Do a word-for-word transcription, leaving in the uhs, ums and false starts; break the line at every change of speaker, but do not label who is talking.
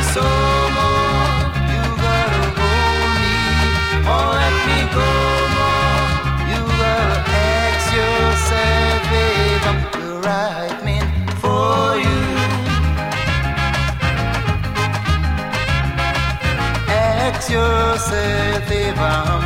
someone, you gotta hold me or let me go more. You gotta ask yourself if I'm the right man for you. Ask yourself if I'm